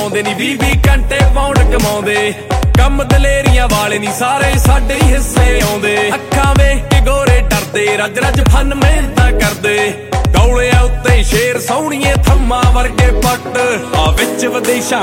ਕਮਾਉਂਦੇ ਨੀ 20-20 ਘੰਟੇ ਪਾਉਂਡ ਕਮਾਉਂਦੇ ਕੰਮ ਦਲੇਰੀਆਂ ਵਾਲੇ ਨੀ ਸਾਰੇ ਸਾਡੇ ਹੀ ਹਿੱਸੇ ਆਉਂਦੇ ਅੱਖਾਂ ਵੇਖ ਕੇ ਗੋਰੇ ਡਰਦੇ ਰੱਜ ਰੱਜ ਫਨ ਮਿਹਨਤਾਂ ਕਰਦੇ ਗੌਲਿਆਂ ਉੱਤੇ ਸ਼ੇਰ ਸੋਹਣੀਏ ਥੰਮਾਂ ਵਰਗੇ ਪੱਟ ਆ ਵਿੱਚ ਵਿਦੇਸ਼ਾਂ